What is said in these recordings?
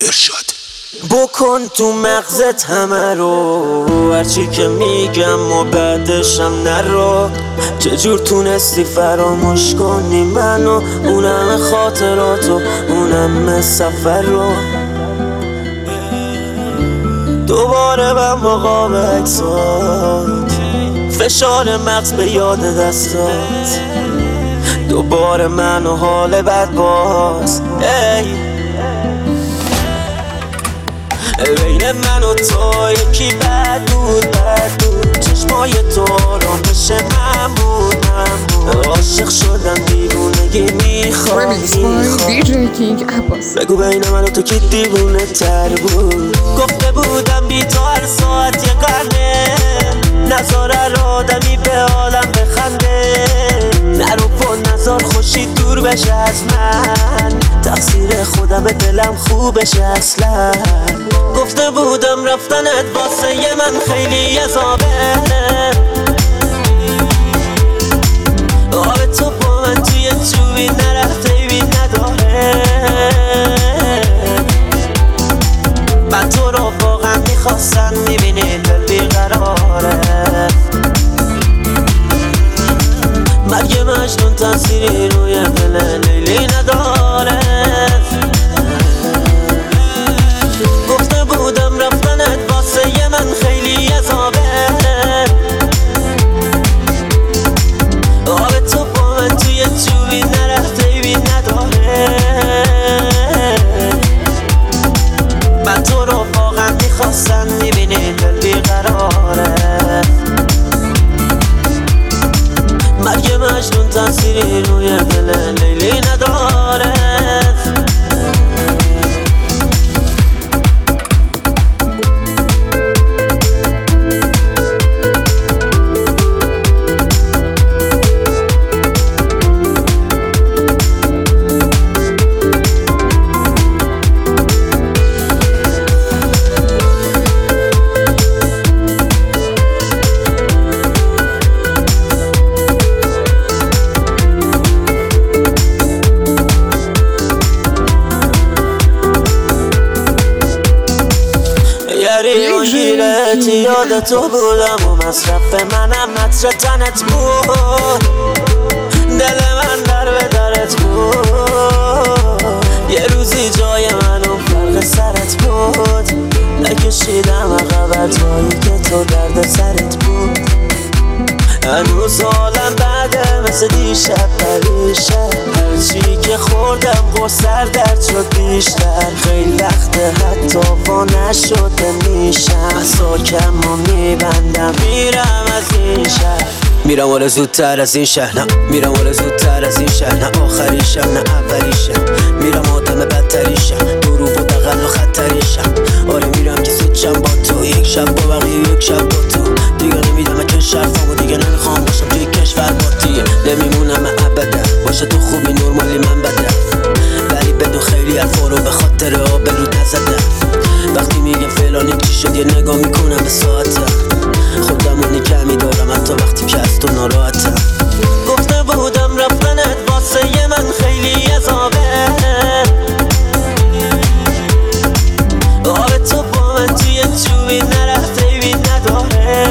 ارشاد. بکن تو مغزت همه رو، هرچی که میگم و بعدشم نرو. چجور تونستی فراموش کنی منو، اونم خاطراتو، اونم سفر رو. دوباره من مقام عکسات، فشار مغز به یاد دستات. دوباره من و حال بد باز. بین من و تو یکی بد بود چشمای تو رامش من بود عاشق شدم دیوونگی میخوام بگو بین من و تو کی دیوونه تر بود. گفته بودم بی تو هر ساعت یه قرنه، نظاره رو آدمی به عالم بخنده. نرو پا نظر خوشی دور بشه از من، تقصیر خودم دلم خوبش اصلا. گفته بودم رفتنت واسه من خیلی عذابه، آب تو با من توی جوی نرفته بی نداره. من تو رو واقعا میخواستم، میبینی دل بیقراره. مرگ مجنون تأثیری روی دل لیلی نداره. گفته بودم رفتنت واسه من خیلی عذابه، آب تو با من توی جوی نرفته بی نداره. من تو رو واقعا میخواستم، میبینی دل بیقراره. مرگ مجنون تأثیری روی دل لیلی نداره. گیرت یاد تو بودم و مصرف منم مطر تنت بود. دل من در به درت بود، یه روزی جای منو فرق سرت بود. نکشیدم عقب جایی که تو درد سرت بود. هنوز حالم بعده مثل دیشب پریشب، هرچی که خوردم غصر درد شد بیشتر. خیلی وقته حتی وا نشده میشم، ساکم و میبندم میرم از این شهر. میرم ولی زودتر از این شهر، نه میرم ولی زودتر از این شهر. نه آخریشم نه اولیشم، میرم آدم بدتریشم، دروغ و دقل و خطریشم. آره میرم که زودشم با تو، یک شب با بقیه یک شب با تو. دیگه نمیدم که شرفم و دیگه نمیخوام باشم توی کشور باتیه. نمیمونم ابدا باشه تو خوبی نرمالی من بدم، ولی بدون خیلی حرفا رو به خاطر آبرو نزدم. وقتی میگم فلانی چی شد یه نگاه میکنم به ساعتم، خودمونی کمی دارم حتی وقتی که از تو ناراحتم. گفته بودم رفتنت واسه من خیلی عذابه، آب تو با من توی جوی نرفته بی نداره.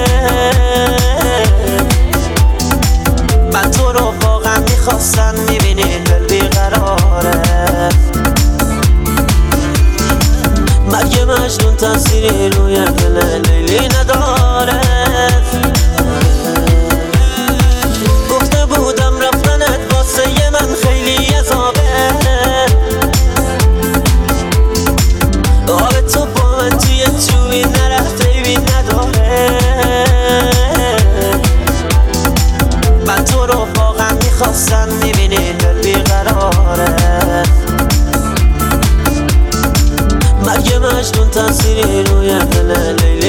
من تو رو واقعا میخواستم، میبینی دل بیقراره. مرگ مجنون تأثیری روی دل لیلی نداره. گفته بودم رفتنت واسه من خیلی عذابه، آب تو با من توی جوی نرفته بی نداره. من تو رو واقعا میخواستم، میبینی دل بیقراره. مرگ مجنون تأثیری روی دل لیلی